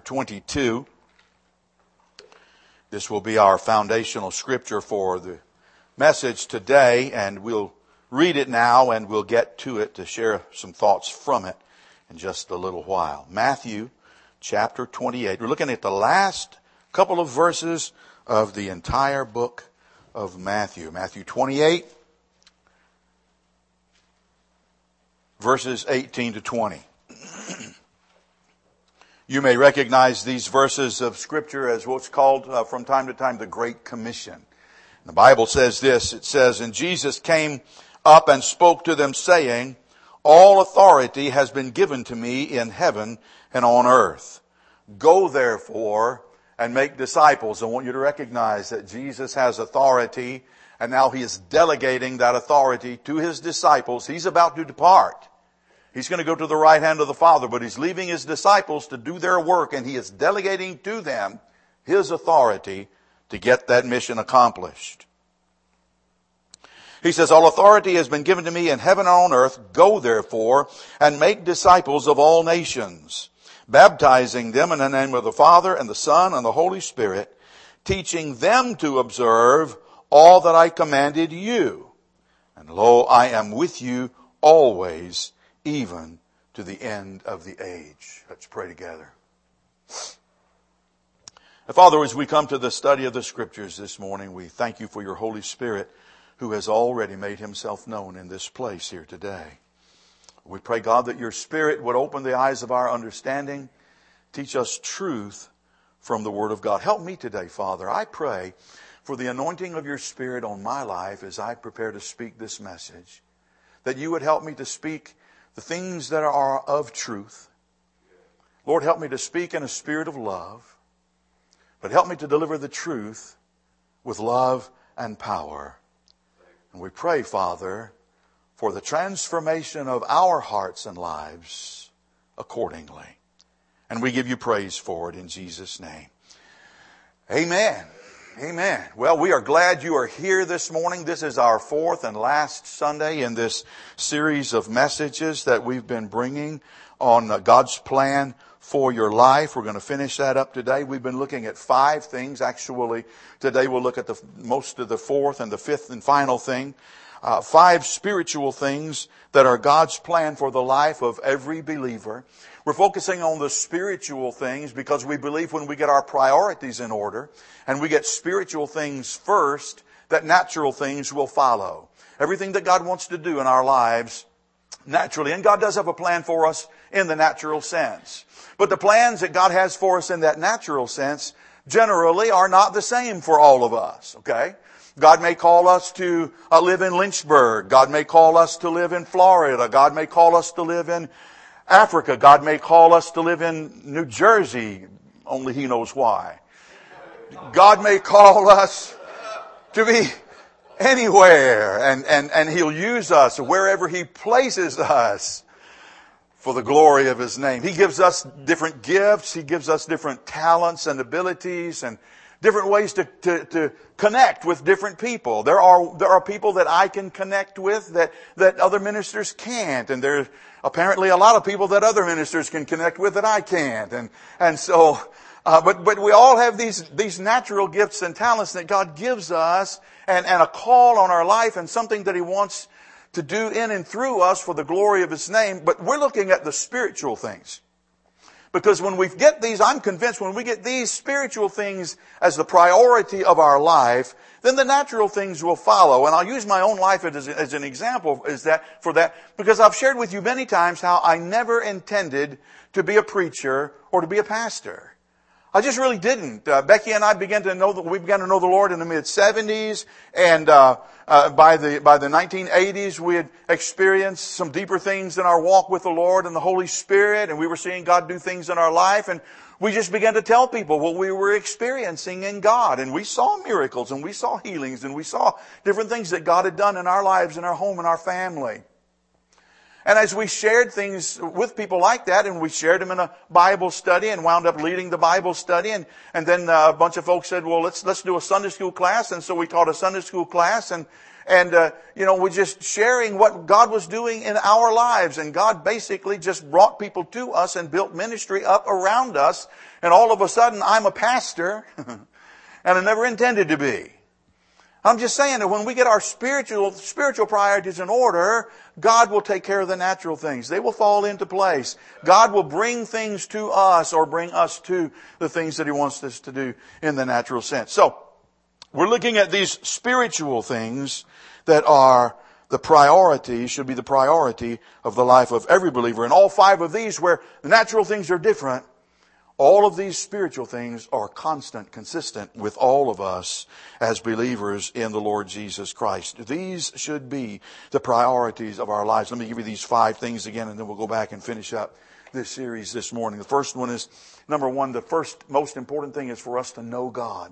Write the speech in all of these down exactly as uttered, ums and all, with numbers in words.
twenty-two. This will be our foundational scripture for the message today, and we'll read it now and we'll get to it to share some thoughts from it in just a little while. Matthew chapter twenty-eight. We're looking at the last couple of verses of the entire book of Matthew. Matthew twenty-eight, verses eighteen to twenty. You may recognize these verses of Scripture as what's called uh, from time to time the Great Commission. The Bible says this, it says, "And Jesus came up and spoke to them, saying, All authority has been given to me in heaven and on earth. Go therefore and make disciples." I want you to recognize that Jesus has authority, and now He is delegating that authority to His disciples. He's about to depart. He's going to go to the right hand of the Father, but He's leaving His disciples to do their work, and He is delegating to them His authority to get that mission accomplished. He says, "All authority has been given to me in heaven and on earth. Go therefore and make disciples of all nations, baptizing them in the name of the Father and the Son and the Holy Spirit, teaching them to observe all that I commanded you. And lo, I am with you always, even to the end of the age." Let's pray together. Father, as we come to the study of the Scriptures this morning, we thank You for Your Holy Spirit, who has already made Himself known in this place here today. We pray, God, that Your Spirit would open the eyes of our understanding, teach us truth from the Word of God. Help me today, Father. I pray for the anointing of Your Spirit on my life as I prepare to speak this message, that You would help me to speak the things that are of truth. Lord, help me to speak in a spirit of love, but help me to deliver the truth with love and power. And we pray, Father, for the transformation of our hearts and lives accordingly. And we give You praise for it in Jesus' name. Amen. Amen. Well, we are glad you are here this morning. This is our fourth and last Sunday in this series of messages that we've been bringing on God's plan for your life. We're going to finish that up today. We've been looking at five things. Actually, today we'll look at the most of the fourth and the fifth and final thing. Uh, five spiritual things that are God's plan for the life of every believer. We're focusing on the spiritual things because we believe when we get our priorities in order and we get spiritual things first, that natural things will follow. Everything that God wants to do in our lives naturally, and God does have a plan for us in the natural sense. But the plans that God has for us in that natural sense generally are not the same for all of us, okay? God may call us to uh, live in Lynchburg. God may call us to live in Florida. God may call us to live in Africa. God may call us to live in New Jersey. Only He knows why. God may call us to be anywhere, and, and, and He'll use us wherever He places us for the glory of His name. He gives us different gifts. He gives us different talents and abilities and different ways to, to, to connect with different people. There are, there are people that I can connect with that, that other ministers can't. And there's apparently a lot of people that other ministers can connect with that I can't. And, and so, uh, but, but we all have these, these natural gifts and talents that God gives us, and, and a call on our life and something that He wants to do in and through us for the glory of His name. But we're looking at the spiritual things. Because when we get these, I'm convinced when we get these spiritual things as the priority of our life, then the natural things will follow. And I'll use my own life as, as an example is that, for that, because I've shared with you many times how I never intended to be a preacher or to be a pastor. I just really didn't. Uh, Becky and I began to know that we began to know the Lord in the mid seventies, and uh, uh, by the by the nineteen eighties, we had experienced some deeper things in our walk with the Lord and the Holy Spirit, and we were seeing God do things in our life, and we just began to tell people what we were experiencing in God, and we saw miracles, and we saw healings, and we saw different things that God had done in our lives, in our home, in our family. And as we shared things with people like that, and we shared them in a Bible study and wound up leading the Bible study, and, and then a bunch of folks said, well, let's, let's do a Sunday school class. And so we taught a Sunday school class, and, and, uh, you know, we're just sharing what God was doing in our lives. And God basically just brought people to us and built ministry up around us. And all of a sudden, I'm a pastor, and I never intended to be. I'm just saying that when we get our spiritual, spiritual priorities in order, God will take care of the natural things. They will fall into place. God will bring things to us or bring us to the things that He wants us to do in the natural sense. So, we're looking at these spiritual things that are the priority, should be the priority of the life of every believer. And all five of these, where the natural things are different, all of these spiritual things are constant, consistent with all of us as believers in the Lord Jesus Christ. These should be the priorities of our lives. Let me give you these five things again, and then we'll go back and finish up this series this morning. The first one is, number one, the first most important thing is for us to know God.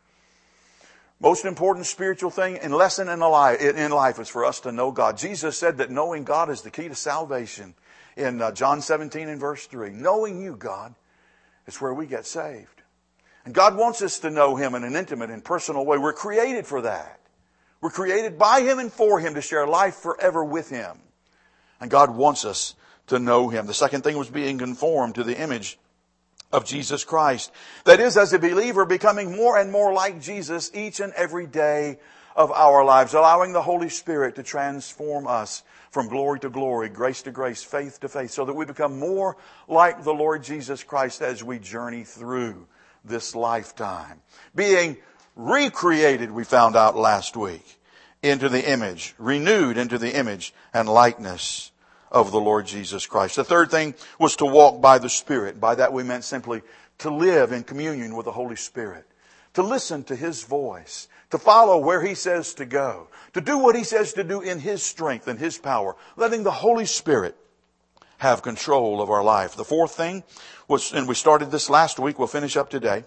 Most important spiritual thing and lesson in life, in life is for us to know God. Jesus said that knowing God is the key to salvation in uh, John seventeen and verse three. Knowing you, God, is where we get saved. And God wants us to know Him in an intimate and personal way. We're created for that. We're created by Him and for Him to share life forever with Him. And God wants us to know Him. The second thing was being conformed to the image of Jesus Christ. That is, as a believer, becoming more and more like Jesus each and every day of our lives, allowing the Holy Spirit to transform us from glory to glory, grace to grace, faith to faith, so that we become more like the Lord Jesus Christ as we journey through this lifetime. Being recreated, we found out last week, into the image, renewed into the image and likeness of the Lord Jesus Christ. The third thing was to walk by the Spirit. By that we meant simply to live in communion with the Holy Spirit, to listen to His voice, to follow where He says to go, to do what He says to do in His strength and His power, letting the Holy Spirit have control of our life. The fourth thing was, and we started this last week, we'll finish up today.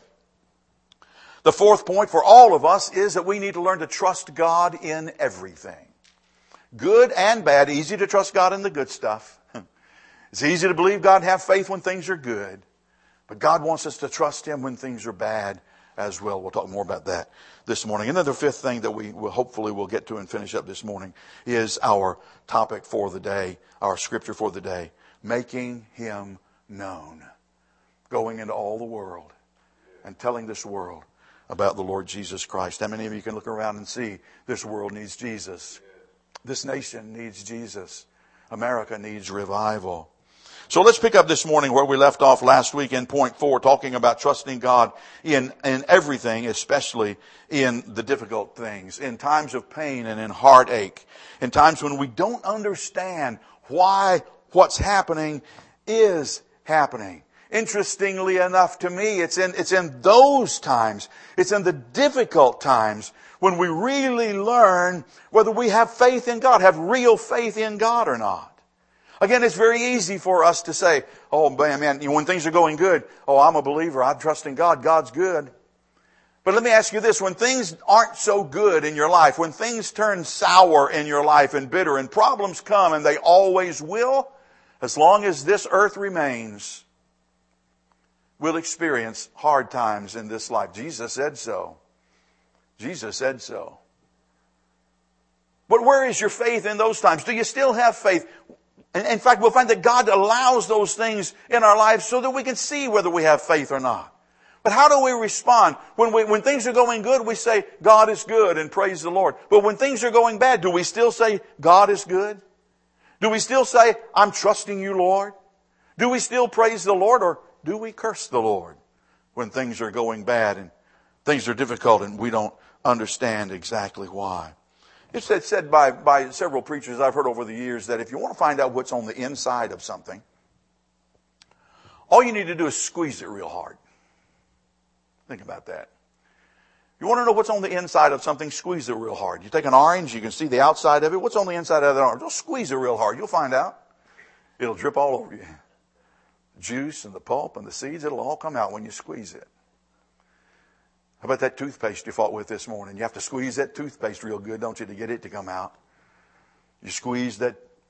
The fourth point for all of us is that we need to learn to trust God in everything. Good and bad. Easy to trust God in the good stuff. It's easy to believe God and have faith when things are good. But God wants us to trust Him when things are bad as well. We'll talk more about that this morning. And then the fifth thing that we will hopefully will get to and finish up this morning is our topic for the day, our scripture for the day. Making Him known. Going into all the world and telling this world about the Lord Jesus Christ. How many of you can look around and see this world needs Jesus? This nation needs Jesus. America needs revival. So let's pick up this morning where we left off last week in point four, talking about trusting God in, in everything, especially in the difficult things, in times of pain and in heartache, in times when we don't understand why what's happening is happening. Interestingly enough to me, it's in, it's in those times, it's in the difficult times when we really learn whether we have faith in God, have real faith in God or not. Again, it's very easy for us to say, oh man, man, when things are going good, oh, I'm a believer, I trust in God, God's good. But let me ask you this, when things aren't so good in your life, when things turn sour in your life and bitter and problems come, and they always will, as long as this earth remains, we'll experience hard times in this life. Jesus said so. Jesus said so. But where is your faith in those times? Do you still have faith? In fact, we'll find that God allows those things in our lives so that we can see whether we have faith or not. But how do we respond? When we, when things are going good, we say, God is good and praise the Lord. But when things are going bad, do we still say, God is good? Do we still say, I'm trusting you, Lord? Do we still praise the Lord, or do we curse the Lord when things are going bad and things are difficult and we don't understand exactly why? It's said by, by several preachers I've heard over the years that if you want to find out what's on the inside of something, all you need to do is squeeze it real hard. Think about that. You want to know what's on the inside of something, squeeze it real hard. You take an orange, you can see the outside of it. What's on the inside of that orange? Just squeeze it real hard. You'll find out. It'll drip all over you. Juice and the pulp and the seeds, it'll all come out when you squeeze it. How about that toothpaste you fought with this morning? You have to squeeze that toothpaste real good, don't you, to get it to come out. You squeeze that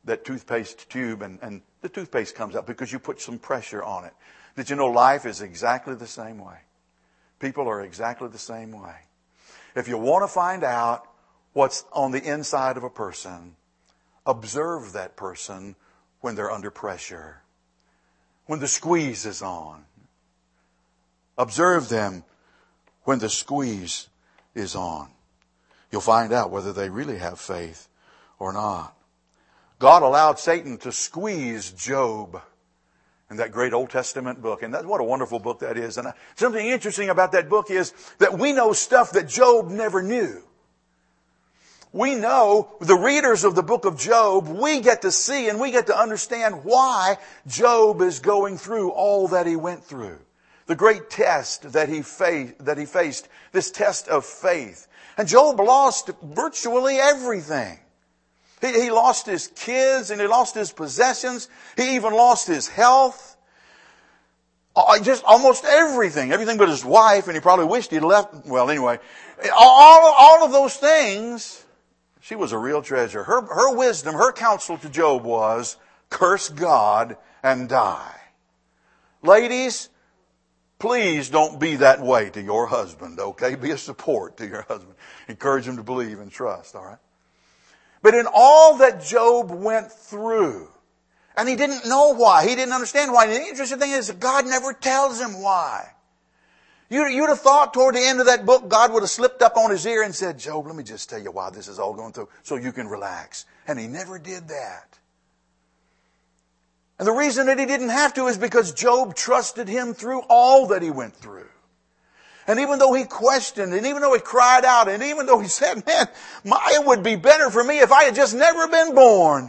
that toothpaste tube and, and the toothpaste comes out because you put some pressure on it. Did you know life is exactly the same way? People are exactly the same way. If you want to find out what's on the inside of a person, observe that person when they're under pressure, when the squeeze is on. Observe them when the squeeze is on. You'll find out whether they really have faith or not. God allowed Satan to squeeze Job in that great Old Testament book. And that's what a wonderful book that is. And something interesting about that book is that we know stuff that Job never knew. We know, the readers of the book of Job, we get to see and we get to understand why Job is going through all that he went through. The great test that he faced, that he faced, this test of faith. And Job lost virtually everything. He, he lost his kids and he lost his possessions. He even lost his health. Uh, just almost everything. Everything but his wife, and he probably wished he'd left. Well, anyway, all, all of those things, she was a real treasure. Her, her wisdom, her counsel to Job was, curse God and die. Ladies, please don't be that way to your husband, okay? Be a support to your husband. Encourage him to believe and trust, all right? But in all that Job went through, and he didn't know why, he didn't understand why. And the interesting thing is that God never tells him why. You'd, you'd have thought toward the end of that book, God would have slipped up on his ear and said, Job, let me just tell you why this is all going through, so you can relax. And he never did that. And the reason that he didn't have to is because Job trusted him through all that he went through. And even though he questioned, and even though he cried out, and even though he said, man, my, it would be better for me if I had just never been born.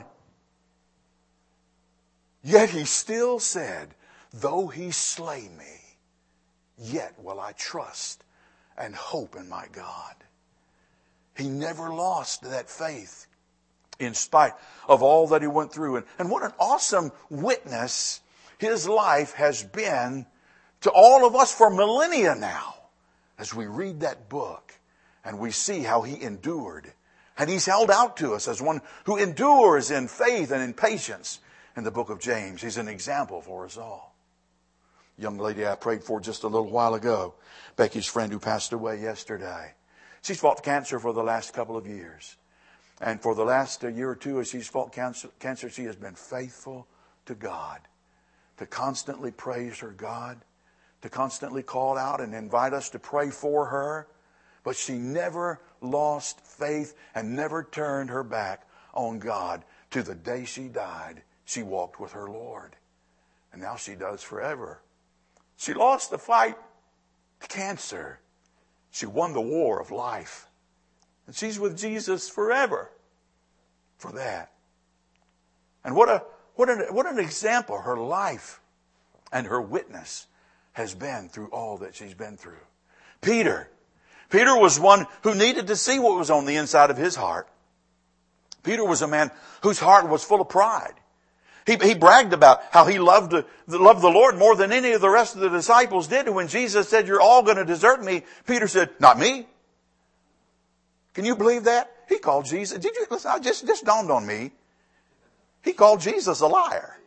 Yet he still said, though he slay me, yet will I trust and hope in my God. He never lost that faith in spite of all that he went through. And, and what an awesome witness his life has been to all of us for millennia now. As we read that book and we see how he endured. And he's held out to us as one who endures in faith and in patience in the book of James. He's an example for us all. Young lady I prayed for just a little while ago, Becky's friend who passed away yesterday. She's fought cancer for the last couple of years. And for the last year or two as she's fought cancer, cancer, she has been faithful to God. To constantly praise her God. To constantly call out and invite us to pray for her. But she never lost faith and never turned her back on God. To the day she died, she walked with her Lord. And now she does forever. She lost the fight to cancer. She won the war of life. And she's with Jesus forever for that. And what a what an, what an example her life and her witness has been through all that she's been through. Peter. Peter was one who needed to see what was on the inside of his heart. Peter was a man whose heart was full of pride. He, he bragged about how he loved, loved the Lord more than any of the rest of the disciples did. And when Jesus said, you're all going to desert me, Peter said, not me. Can you believe that? He called Jesus. Did you listen? I just, just dawned on me. He called Jesus a liar.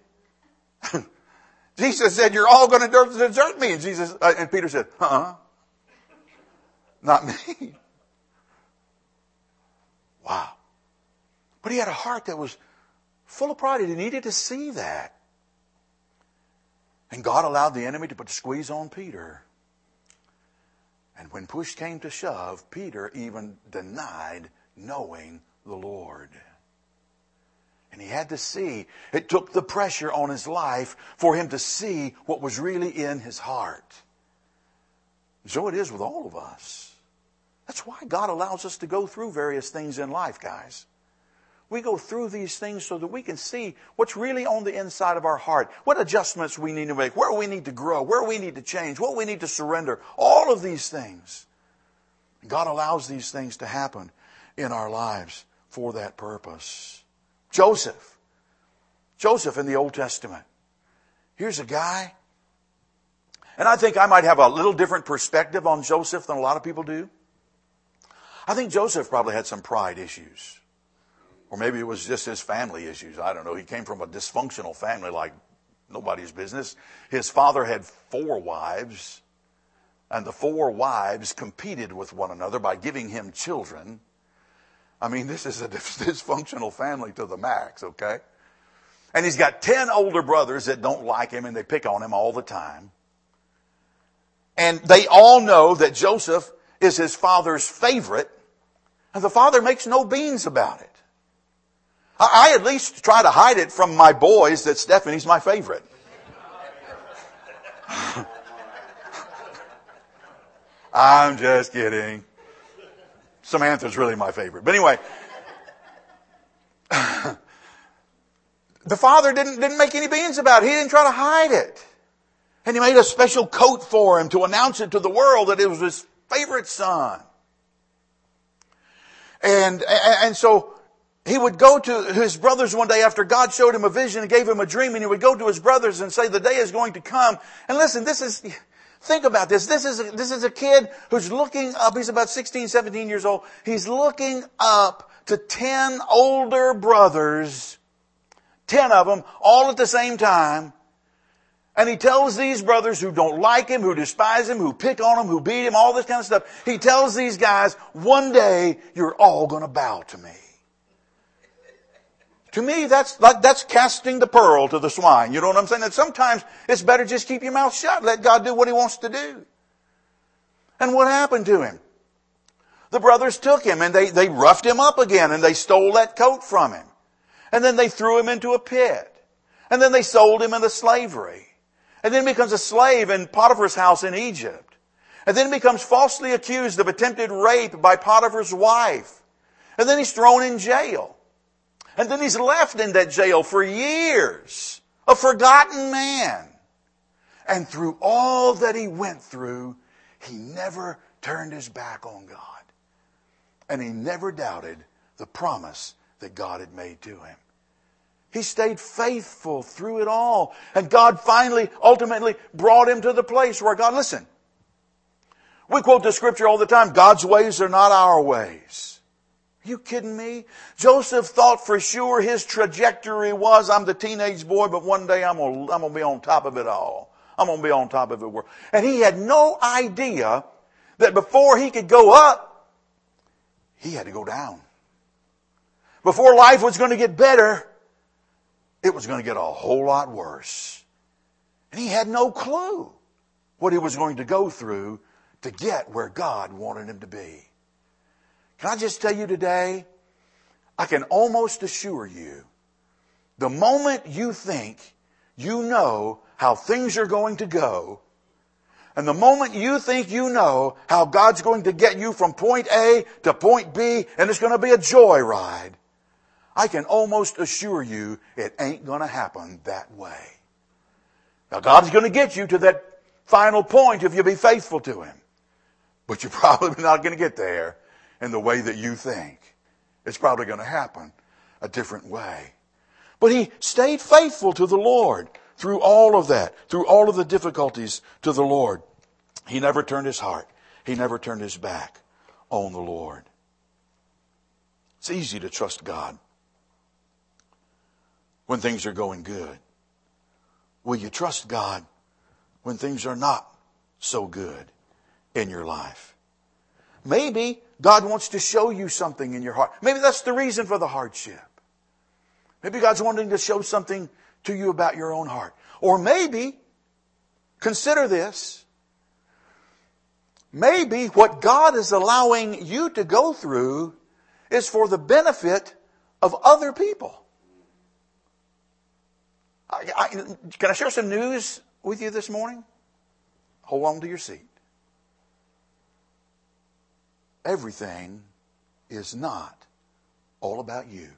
Jesus said, you're all going to desert me. And Jesus, uh, and Peter said, uh-uh. Not me. Wow. But he had a heart that was full of pride. He needed to see that. And God allowed the enemy to put a squeeze on Peter. And when push came to shove, Peter even denied knowing the Lord. And he had to see. It took the pressure on his life for him to see what was really in his heart. So it is with all of us. That's why God allows us to go through various things in life, guys. We go through these things so that we can see what's really on the inside of our heart. What adjustments we need to make. Where we need to grow. Where we need to change. What we need to surrender. All of these things. God allows these things to happen in our lives for that purpose. Joseph. Joseph in the Old Testament. Here's a guy. And I think I might have a little different perspective on Joseph than a lot of people do. I think Joseph probably had some pride issues. Or maybe it was just his family issues. I don't know. He came from a dysfunctional family like nobody's business. His father had four wives, and the four wives competed with one another by giving him children. I mean, this is a dysfunctional family to the max, okay? And he's got ten older brothers that don't like him and they pick on him all the time. And they all know that Joseph is his father's favorite, and the father makes no beans about it. I at least try to hide it from my boys that Stephanie's my favorite. I'm just kidding. Samantha's really my favorite. But anyway, the father didn't, didn't make any beans about it. He didn't try to hide it. And he made a special coat for him to announce it to the world that it was his favorite son. And, and so he would go to his brothers one day after God showed him a vision and gave him a dream, and he would go to his brothers and say, the day is going to come. And listen, this is, think about this. This is, a, this is a kid who's looking up. He's about sixteen, seventeen years old. He's looking up to ten older brothers, ten of them, all at the same time. And he tells these brothers who don't like him, who despise him, who pick on him, who beat him, all this kind of stuff. He tells these guys, one day you're all going to bow to me. To me, that's like, that's casting the pearl to the swine. You know what I'm saying? That sometimes it's better just keep your mouth shut. Let God do what He wants to do. And what happened to him? The brothers took him and they, they roughed him up again and they stole that coat from him. And then they threw him into a pit. And then they sold him into slavery. And then he becomes a slave in Potiphar's house in Egypt. And then he becomes falsely accused of attempted rape by Potiphar's wife. And then he's thrown in jail. And then he's left in that jail for years, a forgotten man. And through all that he went through, he never turned his back on God. And he never doubted the promise that God had made to him. He stayed faithful through it all. And God finally, ultimately brought him to the place where God, listen, we quote the scripture all the time, God's ways are not our ways. Are you kidding me? Joseph thought for sure his trajectory was, I'm the teenage boy, but one day I'm going to, I'm going to be on top of it all. I'm going to be on top of it. And he had no idea that before he could go up, he had to go down. Before life was going to get better, it was going to get a whole lot worse. And he had no clue what he was going to go through to get where God wanted him to be. Can I just tell you today, I can almost assure you, the moment you think you know how things are going to go, and the moment you think you know how God's going to get you from point A to point B, and it's going to be a joyride, I can almost assure you it ain't going to happen that way. Now, God's going to get you to that final point if you be faithful to Him. But you're probably not going to get there in the way that you think. It's probably going to happen a different way. But he stayed faithful to the Lord through all of that, through all of the difficulties to the Lord. He never turned his heart. He never turned his back on the Lord. It's easy to trust God when things are going good. Will you trust God when things are not so good in your life? Maybe God wants to show you something in your heart. Maybe that's the reason for the hardship. Maybe God's wanting to show something to you about your own heart. Or maybe, consider this, maybe what God is allowing you to go through is for the benefit of other people. I, I, can I share some news with you this morning? Hold on to your seat. Everything is not all about you.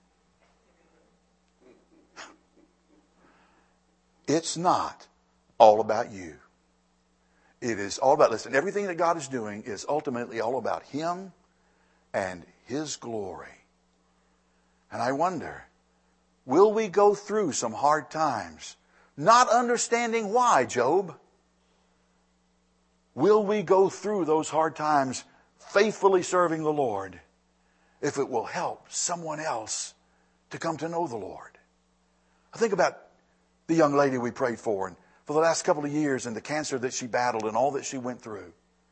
It's not all about you. It is all about, listen, everything that God is doing is ultimately all about Him and His glory. And I wonder, will we go through some hard times, not understanding why, Job? Will we go through those hard times faithfully serving the Lord if it will help someone else to come to know the Lord. I think about the young lady we prayed for, and for the last couple of years, and the cancer that she battled and all that she went through.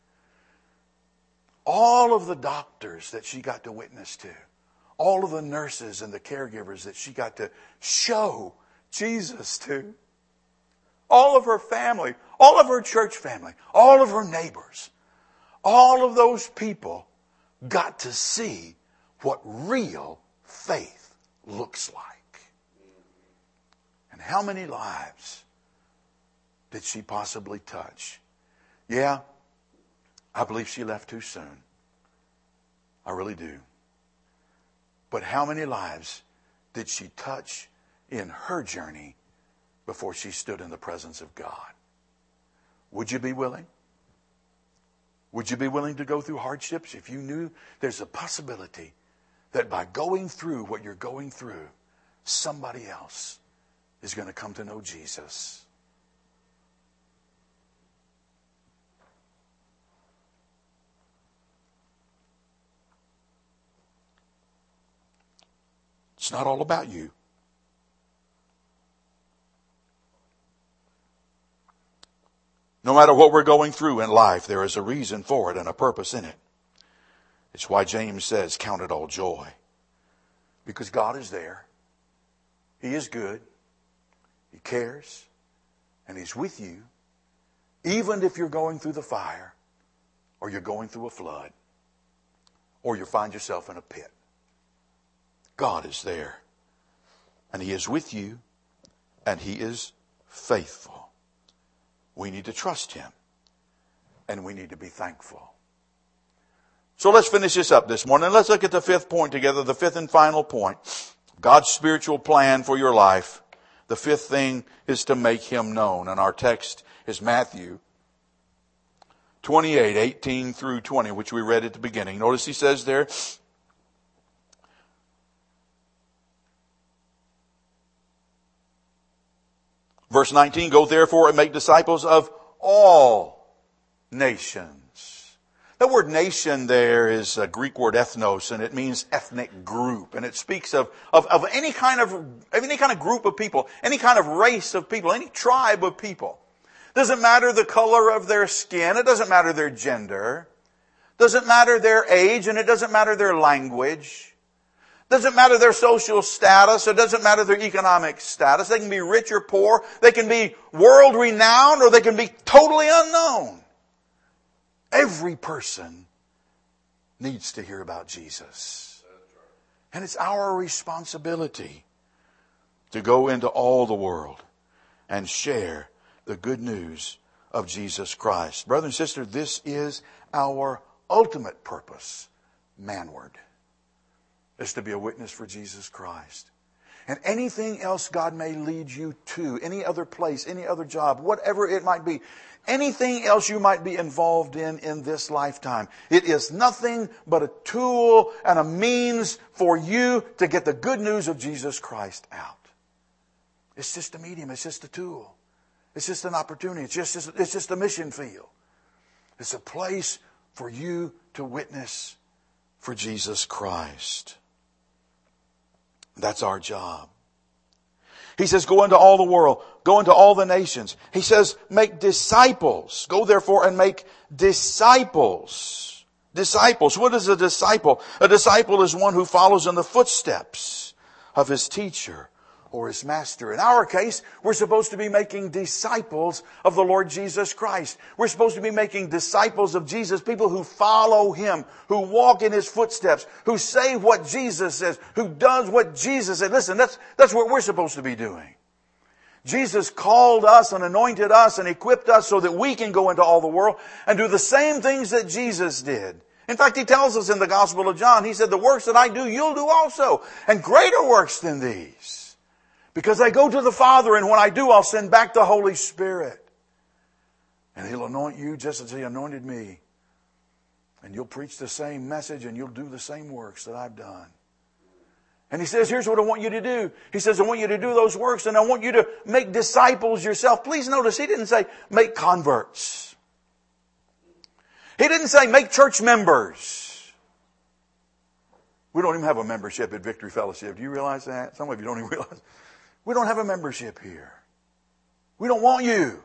All of the doctors that she got to witness to, all of the nurses and the caregivers that she got to show Jesus to, all of her family, all of her church family, all of her neighbors, all of those people got to see what real faith looks like. And how many lives did she possibly touch? Yeah, I believe she left too soon. I really do. But how many lives did she touch in her journey before she stood in the presence of God? Would you be willing? Would you be willing to go through hardships if you knew there's a possibility that by going through what you're going through, somebody else is going to come to know Jesus? It's not all about you. No matter what we're going through in life, there is a reason for it and a purpose in it. It's why James says, count it all joy. Because God is there. He is good. He cares. And He's with you. Even if you're going through the fire, or you're going through a flood, or you find yourself in a pit. God is there. And He is with you. And He is faithful. We need to trust Him. And we need to be thankful. So let's finish this up this morning. Let's look at the fifth point together. The fifth and final point. God's spiritual plan for your life. The fifth thing is to make Him known. And our text is Matthew twenty-eight, eighteen through twenty, which we read at the beginning. Notice He says there, verse nineteen, go therefore and make disciples of all nations. The word nation there is a Greek word ethnos, and it means ethnic group. And it speaks of, of, of any kind of, any kind of group of people, any kind of race of people, any tribe of people. Doesn't matter the color of their skin. It doesn't matter their gender. Doesn't matter their age, and it doesn't matter their language. Doesn't matter their social status. It doesn't matter their economic status. They can be rich or poor. They can be world renowned, or they can be totally unknown. Every person needs to hear about Jesus. And it's our responsibility to go into all the world and share the good news of Jesus Christ. Brother and sister, this is our ultimate purpose manward. Is to be a witness for Jesus Christ. And anything else God may lead you to, any other place, any other job, whatever it might be, anything else you might be involved in in this lifetime, it is nothing but a tool and a means for you to get the good news of Jesus Christ out. It's just a medium. It's just a tool. It's just an opportunity. It's just, it's just a mission field. It's a place for you to witness for Jesus Christ. That's our job. He says, go into all the world. Go into all the nations. He says, make disciples. Go therefore and make disciples. Disciples. What is a disciple? A disciple is one who follows in the footsteps of his teacher or his master. In our case, we're supposed to be making disciples of the Lord Jesus Christ. We're supposed to be making disciples of Jesus, people who follow Him, who walk in His footsteps, who say what Jesus says, who does what Jesus said. Listen, that's, that's what we're supposed to be doing. Jesus called us and anointed us and equipped us so that we can go into all the world and do the same things that Jesus did. In fact, He tells us in the Gospel of John, He said, the works that I do, you'll do also, and greater works than these. Because I go to the Father, and when I do, I'll send back the Holy Spirit. And He'll anoint you just as He anointed me. And you'll preach the same message, and you'll do the same works that I've done. And He says, here's what I want you to do. He says, I want you to do those works, and I want you to make disciples yourself. Please notice, He didn't say make converts. He didn't say make church members. We don't even have a membership at Victory Fellowship. Do you realize that? Some of you don't even realize. We don't have a membership here. We don't want you.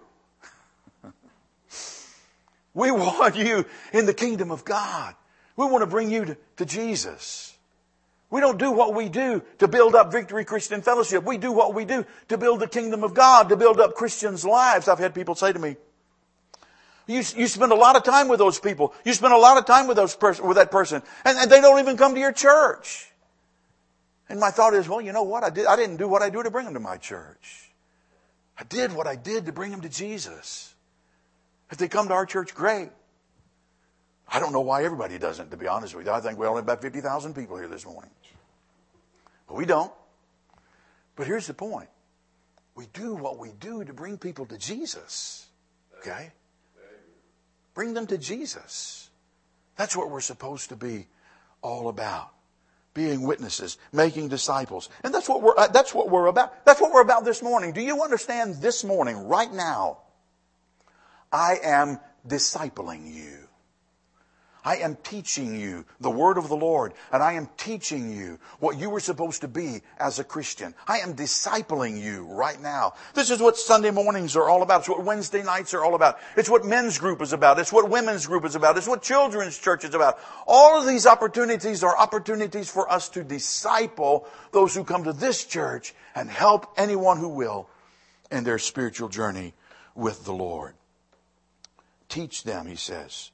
We want you in the kingdom of God. We want to bring you to, to Jesus. We don't do what we do to build up Victory Christian Fellowship. We do what we do to build the kingdom of God, to build up Christians' lives. I've had people say to me, you, you spend a lot of time with those people. You spend a lot of time with those pers- with that person. And, and they don't even come to your church. And my thought is, well, you know what? I, did, I didn't do what I do to bring them to my church. I did what I did to bring them to Jesus. If they come to our church, great. I don't know why everybody doesn't, to be honest with you. I think we only have about fifty thousand people here this morning. But we don't. But here's the point. We do what we do to bring people to Jesus. Okay? Bring them to Jesus. That's what we're supposed to be all about. Being witnesses, making disciples. And that's what we're, uh, that's what we're about. That's what we're about this morning. Do you understand this morning, right now, I am discipling you. I am teaching you the word of the Lord, and I am teaching you what you were supposed to be as a Christian. I am discipling you right now. This is what Sunday mornings are all about. It's what Wednesday nights are all about. It's what men's group is about. It's what women's group is about. It's what children's church is about. All of these opportunities are opportunities for us to disciple those who come to this church and help anyone who will in their spiritual journey with the Lord. Teach them, he says.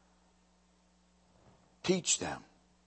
Teach them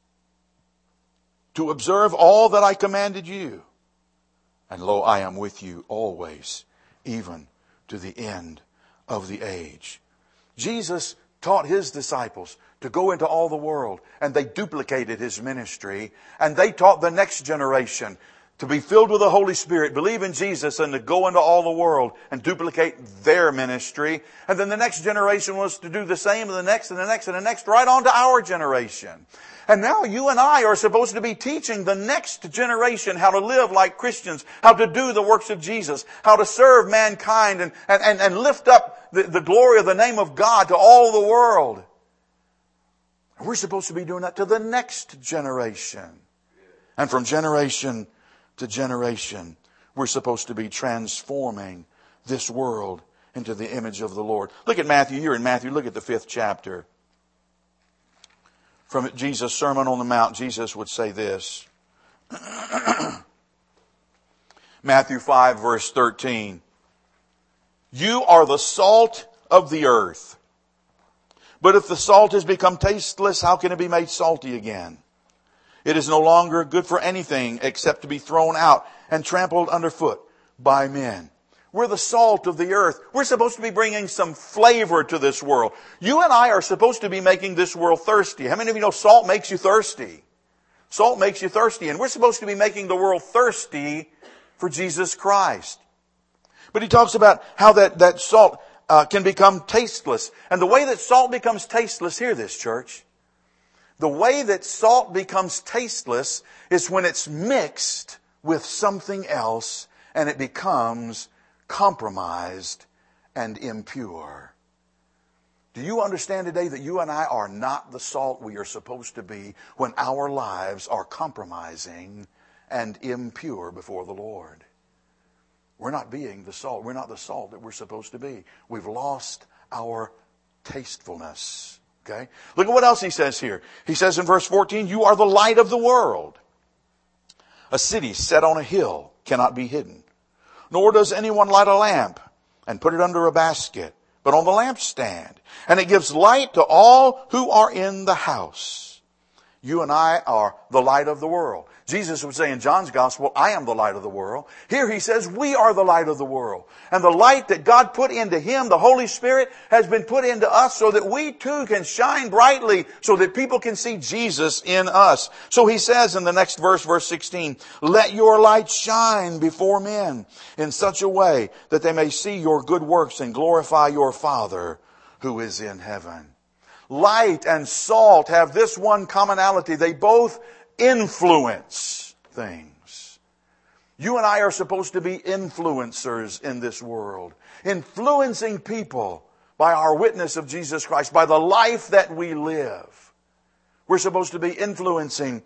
to observe all that I commanded you. And lo, I am with you always, even to the end of the age. Jesus taught his disciples to go into all the world, and they duplicated his ministry, and they taught the next generation to be filled with the Holy Spirit, believe in Jesus, and to go into all the world and duplicate their ministry. And then the next generation was to do the same, and the next, and the next, and the next, right on to our generation. And now you and I are supposed to be teaching the next generation how to live like Christians, how to do the works of Jesus, how to serve mankind, and, and, and lift up the, the glory of the name of God to all the world. And we're supposed to be doing that to the next generation. And from generation to generation, we're supposed to be transforming this world into the image of the Lord. Look at Matthew. You're in Matthew. Look at the fifth chapter. From Jesus' Sermon on the Mount, Jesus would say this. Matthew five, verse thirteen. You are the salt of the earth. But if the salt has become tasteless, how can it be made salty again? It is no longer good for anything except to be thrown out and trampled underfoot by men. We're the salt of the earth. We're supposed to be bringing some flavor to this world. You and I are supposed to be making this world thirsty. How many of you know salt makes you thirsty? Salt makes you thirsty. And we're supposed to be making the world thirsty for Jesus Christ. But he talks about how that, that salt uh, can become tasteless. And the way that salt becomes tasteless, hear this, church. The way that salt becomes tasteless is when it's mixed with something else and it becomes compromised and impure. Do you understand today that you and I are not the salt we are supposed to be when our lives are compromising and impure before the Lord? We're not being the salt. We're not the salt that we're supposed to be. We've lost our tastefulness. Okay? Look at what else he says here. He says in verse fourteen, you are the light of the world. A city set on a hill cannot be hidden. Nor does anyone light a lamp and put it under a basket, but on the lampstand. And it gives light to all who are in the house. You and I are the light of the world. Jesus would say in John's Gospel, I am the light of the world. Here he says, we are the light of the world. And the light that God put into him, the Holy Spirit, has been put into us so that we too can shine brightly, so that people can see Jesus in us. So he says in the next verse, verse sixteen, let your light shine before men in such a way that they may see your good works and glorify your Father who is in heaven. Light and salt have this one commonality. They both influence things. You and I are supposed to be influencers in this world, influencing people by our witness of Jesus Christ, by the life that we live. We're supposed to be influencing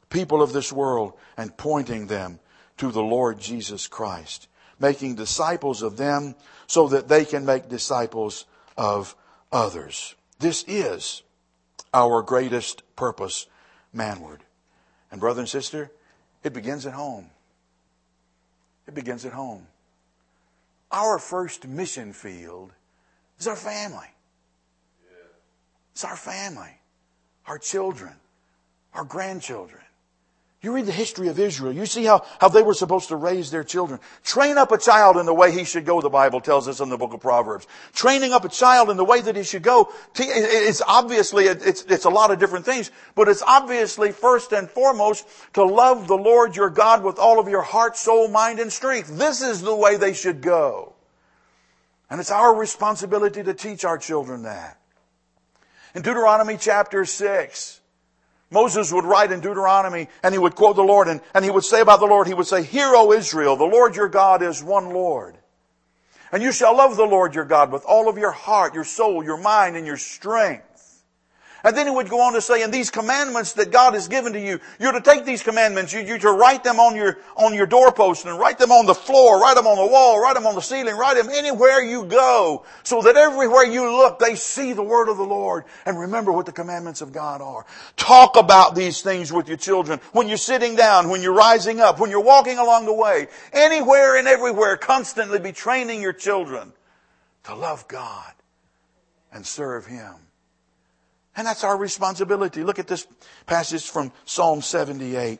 people of this world and pointing them to the Lord Jesus Christ, making disciples of them so that they can make disciples of others. This is our greatest purpose manward. And brother and sister, it begins at home. It begins at home. Our first mission field is our family. It's our family, our children, our grandchildren. You read the history of Israel. You see how, how they were supposed to raise their children. Train up a child in the way he should go, the Bible tells us in the book of Proverbs. Training up a child in the way that he should go. It's obviously, it's, it's a lot of different things, but it's obviously first and foremost to love the Lord your God with all of your heart, soul, mind, and strength. This is the way they should go. And it's our responsibility to teach our children that. In Deuteronomy chapter six, Moses would write in Deuteronomy and he would quote the Lord and, and he would say about the Lord, he would say, "Hear, O Israel, the Lord your God is one Lord. And you shall love the Lord your God with all of your heart, your soul, your mind, and your strength." And then he would go on to say, "And these commandments that God has given to you, you're to take these commandments, you, you're to write them on your, on your doorpost and write them on the floor, write them on the wall, write them on the ceiling, write them anywhere you go, so that everywhere you look, they see the word of the Lord and remember what the commandments of God are." Talk about these things with your children when you're sitting down, when you're rising up, when you're walking along the way. Anywhere and everywhere, constantly be training your children to love God and serve Him. And that's our responsibility. Look at this passage from Psalm seventy-eight.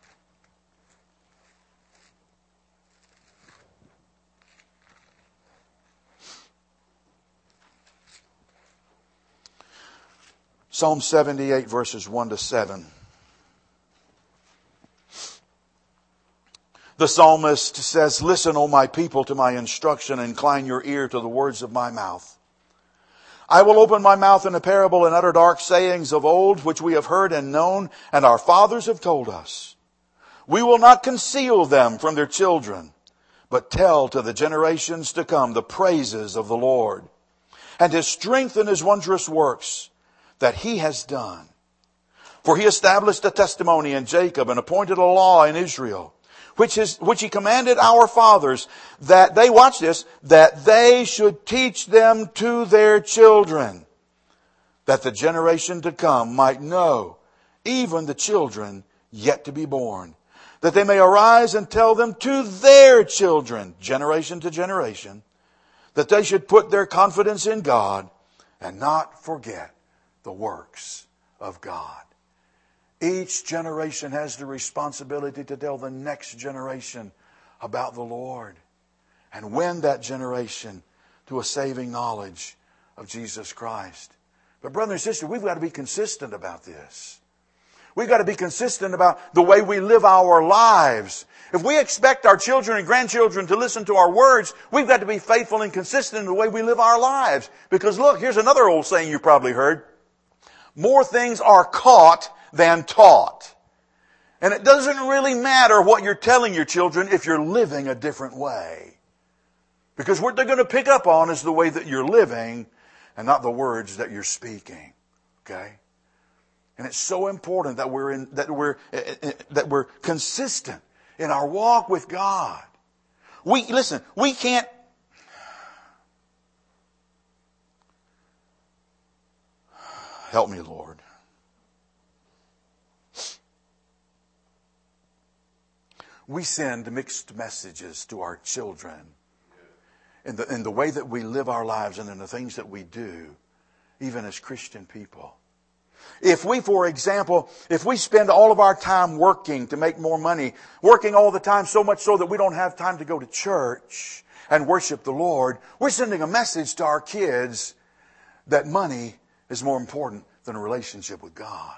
Psalm seventy-eight verses one to seven. The psalmist says, "Listen, O my people, to my instruction. Incline your ear to the words of my mouth. I will open my mouth in a parable and utter dark sayings of old, which we have heard and known, and our fathers have told us. We will not conceal them from their children, but tell to the generations to come the praises of the Lord, and His strength and His wondrous works that He has done. For He established a testimony in Jacob and appointed a law in Israel, which is, which He commanded our fathers, that they," watch this, "that they should teach them to their children, that the generation to come might know, even the children yet to be born, that they may arise and tell them to their children, generation to generation, that they should put their confidence in God and not forget the works of God." Each generation has the responsibility to tell the next generation about the Lord and win that generation to a saving knowledge of Jesus Christ. But brother and sister, we've got to be consistent about this. We've got to be consistent about the way we live our lives. If we expect our children and grandchildren to listen to our words, we've got to be faithful and consistent in the way we live our lives. Because look, here's another old saying you probably heard. More things are caught than taught. And it doesn't really matter what you're telling your children if you're living a different way. Because what they're going to pick up on is the way that you're living and not the words that you're speaking. Okay? And it's so important that we're in, that we're, that we're consistent in our walk with God. We, listen, we can't, help me, Lord. We send mixed messages to our children in the, in the way that we live our lives and in the things that we do, even as Christian people. If we, for example, if we spend all of our time working to make more money, working all the time so much so that we don't have time to go to church and worship the Lord, we're sending a message to our kids that money is more important than a relationship with God.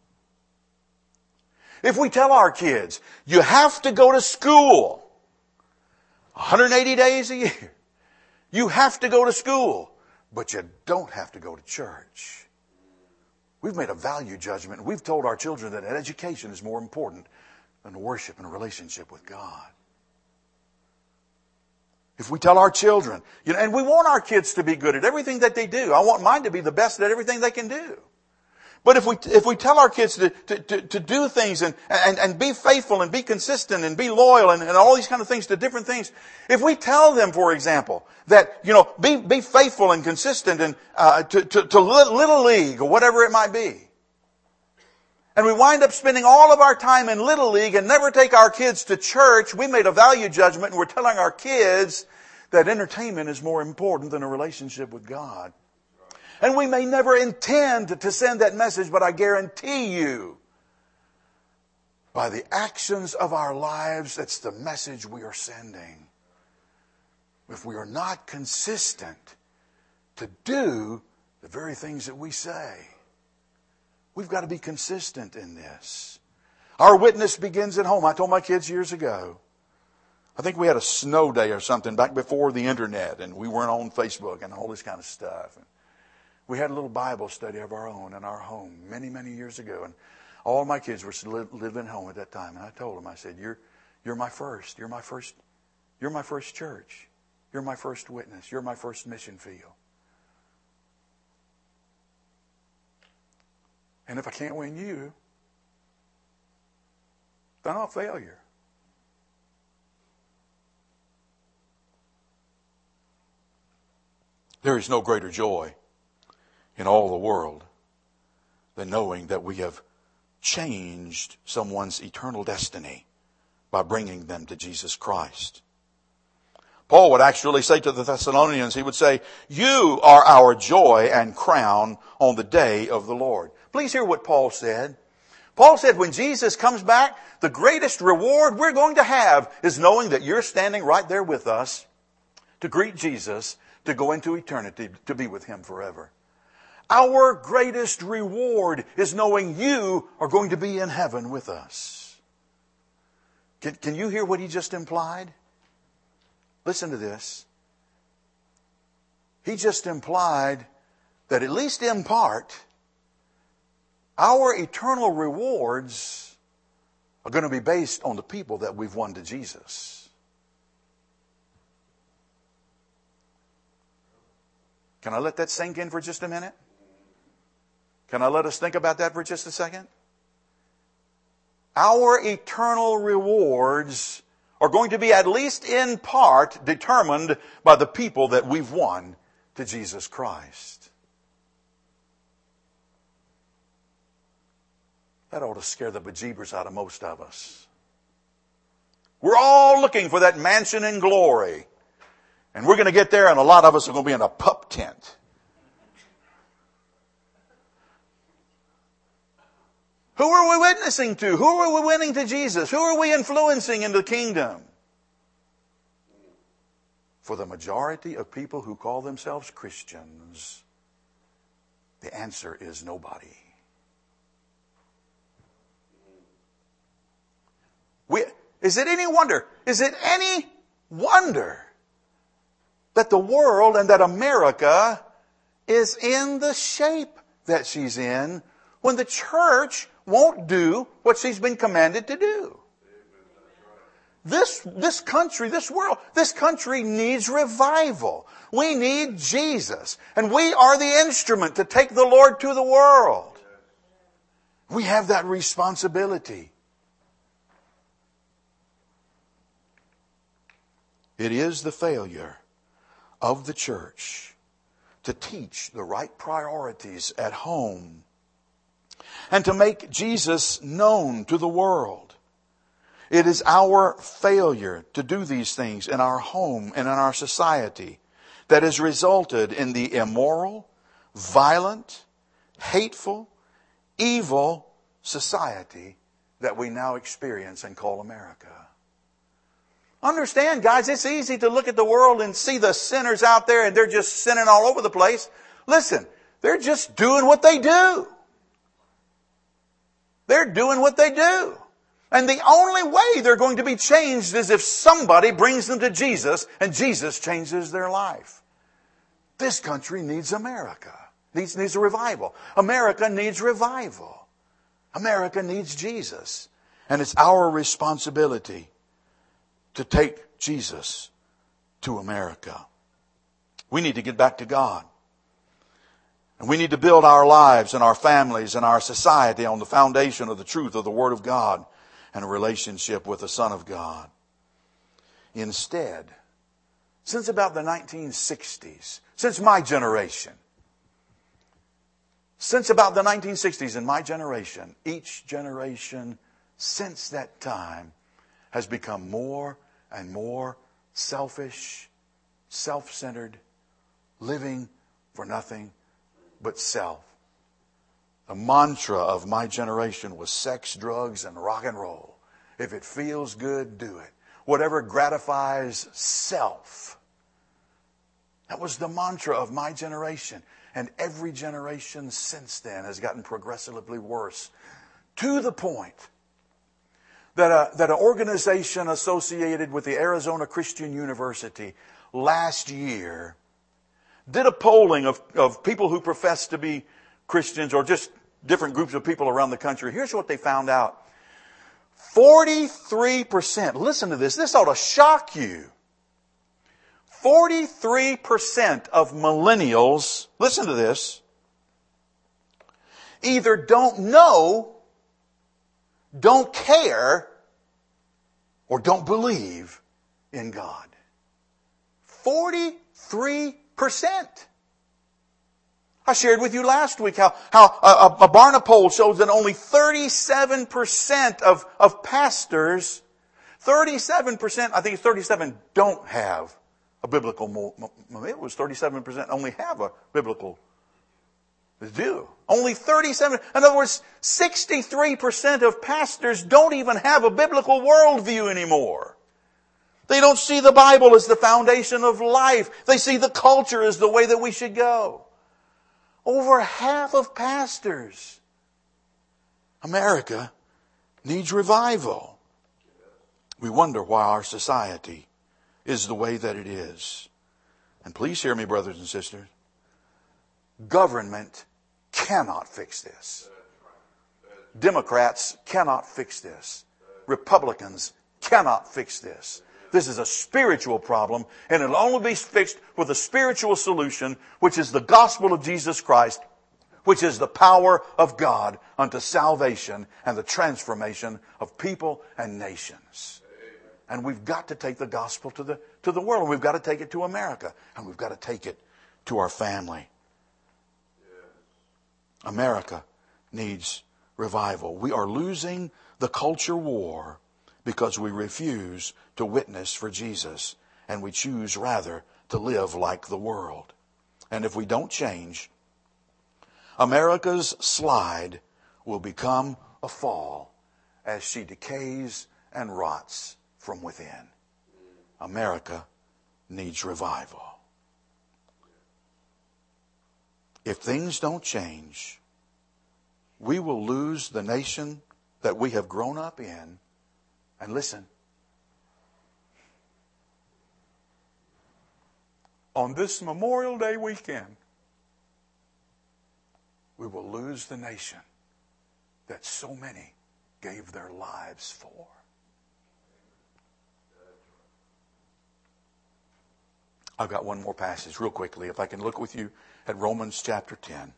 If we tell our kids, you have to go to school one hundred eighty days a year, you have to go to school, but you don't have to go to church. We've made a value judgment, and we've told our children that education is more important than worship and a relationship with God. If we tell our children, you know, and we want our kids to be good at everything that they do. I want mine to be the best at everything they can do. But if we, if we tell our kids to, to, to, to do things and, and, and be faithful and be consistent and be loyal and, and all these kind of things to different things, if we tell them, for example, that, you know, be, be faithful and consistent and, uh, to, to, to Little League or whatever it might be, and we wind up spending all of our time in Little League and never take our kids to church, we made a value judgment and we're telling our kids that entertainment is more important than a relationship with God. And we may never intend to send that message, but I guarantee you, by the actions of our lives, that's the message we are sending. If we are not consistent to do the very things that we say, we've got to be consistent in this. Our witness begins at home. I told my kids years ago, I think we had a snow day or something back before the internet, and we weren't on Facebook and all this kind of stuff. We had a little Bible study of our own in our home many, many years ago. And all my kids were living at home at that time. And I told them, I said, you're, you're my first. You're my first. You're my first church. You're my first witness. You're my first mission field. And if I can't win you, then I'm a failure. There is no greater joy in all the world than knowing that we have changed someone's eternal destiny by bringing them to Jesus Christ. Paul would actually say to the Thessalonians, he would say, you are our joy and crown on the day of the Lord. Please hear what Paul said. Paul said when Jesus comes back, the greatest reward we're going to have is knowing that you're standing right there with us to greet Jesus, to go into eternity, to be with Him forever. Our greatest reward is knowing you are going to be in heaven with us. Can, can you hear what he just implied? Listen to this. He just implied that at least in part, our eternal rewards are going to be based on the people that we've won to Jesus. Can I let that sink in for just a minute? Can I let us think about that for just a second? Our eternal rewards are going to be at least in part determined by the people that we've won to Jesus Christ. That ought to scare the bejeebers out of most of us. We're all looking for that mansion in glory. And we're going to get there and a lot of us are going to be in a pup tent. Who are we witnessing to? Who are we winning to Jesus? Who are we influencing in the kingdom? For the majority of people who call themselves Christians, the answer is nobody. We, is it any wonder? Is it any wonder that the world and that America is in the shape that she's in when the church won't do what she's been commanded to do? This, this country, this world, this country needs revival. We need Jesus. And we are the instrument to take the Lord to the world. We have that responsibility. It is the failure of the church to teach the right priorities at home and to make Jesus known to the world. It is our failure to do these things in our home and in our society that has resulted in the immoral, violent, hateful, evil society that we now experience and call America. Understand, guys, it's easy to look at the world and see the sinners out there and they're just sinning all over the place. Listen, they're just doing what they do. They're doing what they do. And the only way they're going to be changed is if somebody brings them to Jesus and Jesus changes their life. This country needs America. Needs, needs a revival. America needs revival. America needs Jesus. And it's our responsibility to take Jesus to America. We need to get back to God. And we need to build our lives and our families and our society on the foundation of the truth of the Word of God and a relationship with the Son of God. Instead, since about the nineteen sixties, since my generation, since about the nineteen sixties in my generation, each generation since that time has become more and more selfish, self-centered, living for nothing but self. The mantra of my generation was sex, drugs, and rock and roll. If it feels good, do it. Whatever gratifies self. That was the mantra of my generation. And every generation since then has gotten progressively worse. To the point that, a, that an organization associated with the Arizona Christian University last year did a polling of, of people who profess to be Christians or just different groups of people around the country. Here's what they found out. forty-three percent, listen to this, this ought to shock you. forty-three percent of millennials, listen to this, either don't know, don't care, or don't believe in God. forty-three percent. I shared with you last week how, how a, a Barna poll shows that only thirty-seven percent of, of pastors, thirty-seven percent, I think it's thirty-seven, don't have a biblical, mo- mo- it was thirty-seven percent only have a biblical view. Only thirty-seven, in other words, sixty-three percent of pastors don't even have a biblical worldview anymore. They don't see the Bible as the foundation of life. They see the culture as the way that we should go. Over half of pastors. America needs revival. We wonder why our society is the way that it is. And please hear me, brothers and sisters. Government cannot fix this. Democrats cannot fix this. Republicans cannot fix this. This is a spiritual problem, and it'll only be fixed with a spiritual solution, which is the gospel of Jesus Christ, which is the power of God unto salvation and the transformation of people and nations. And we've got to take the gospel to the, to the world, and we've got to take it to America, and we've got to take it to our family. America needs revival. We are losing the culture war because we refuse to witness for Jesus, and we choose rather to live like the world. And if we don't change, America's slide will become a fall as she decays and rots from within. America needs revival. If things don't change, we will lose the nation that we have grown up in. And listen, on this Memorial Day weekend, we will lose the nation that so many gave their lives for. I've got one more passage real quickly. If I can look with you at Romans chapter ten.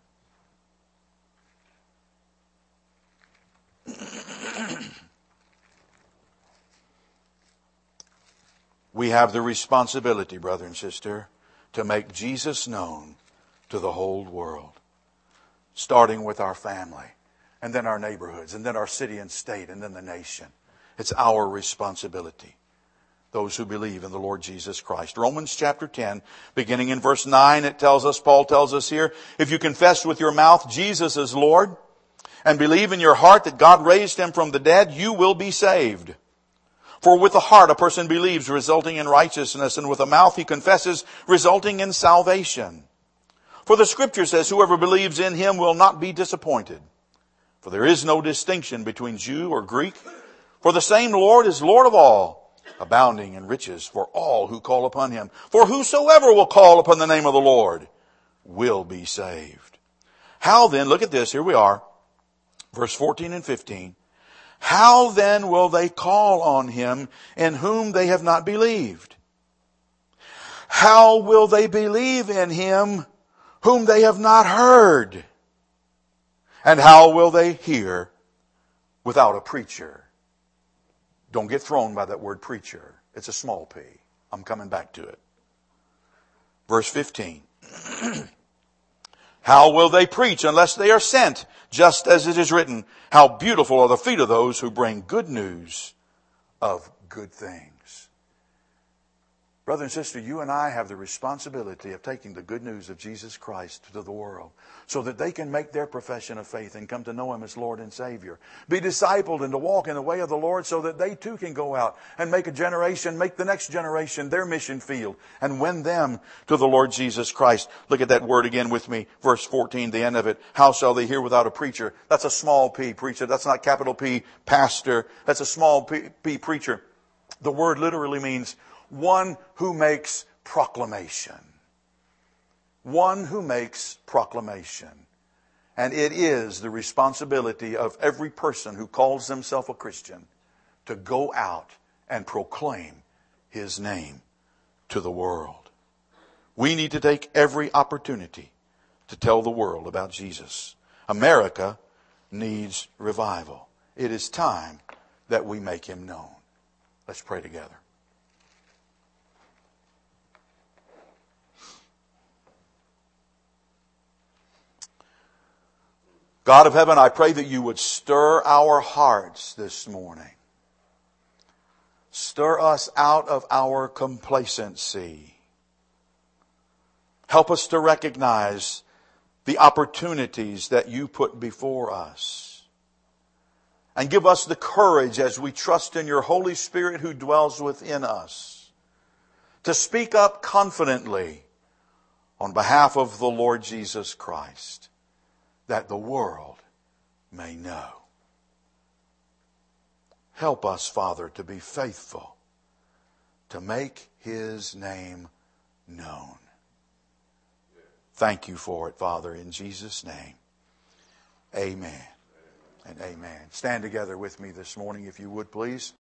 We have the responsibility, brother and sister, to make Jesus known to the whole world. Starting with our family, and then our neighborhoods, and then our city and state, and then the nation. It's our responsibility. Those who believe in the Lord Jesus Christ. Romans chapter ten, beginning in verse nine, it tells us, Paul tells us here, if you confess with your mouth Jesus is Lord, and believe in your heart that God raised him from the dead, you will be saved. For with the heart a person believes, resulting in righteousness, and with the mouth he confesses, resulting in salvation. For the Scripture says, whoever believes in him will not be disappointed. For there is no distinction between Jew or Greek. For the same Lord is Lord of all, abounding in riches for all who call upon him. For whosoever will call upon the name of the Lord will be saved. How then, look at this, here we are, verse fourteen and fifteen. How then will they call on him in whom they have not believed? How will they believe in him whom they have not heard? And how will they hear without a preacher? Don't get thrown by that word preacher. It's a small p. I'm coming back to it. Verse fifteen. How will they preach unless they are sent? Just as it is written, how beautiful are the feet of those who bring good news of good things. Brother and sister, you and I have the responsibility of taking the good news of Jesus Christ to the world so that they can make their profession of faith and come to know Him as Lord and Savior. Be discipled and to walk in the way of the Lord so that they too can go out and make a generation, make the next generation their mission field and win them to the Lord Jesus Christ. Look at that word again with me. Verse fourteen, the end of it. How shall they hear without a preacher? That's a small p, preacher. That's not capital P, pastor. That's a small p, p preacher. The word literally means one who makes proclamation. One who makes proclamation. And it is the responsibility of every person who calls himself a Christian to go out and proclaim His name to the world. We need to take every opportunity to tell the world about Jesus. America needs revival. It is time that we make Him known. Let's pray together. God of heaven, I pray that you would stir our hearts this morning. Stir us out of our complacency. Help us to recognize the opportunities that you put before us. And give us the courage as we trust in your Holy Spirit who dwells within us to speak up confidently on behalf of the Lord Jesus Christ, that the world may know. Help us, Father, to be faithful, to make His name known. Thank you for it, Father, in Jesus' name. Amen and amen. Stand together with me this morning, if you would, please.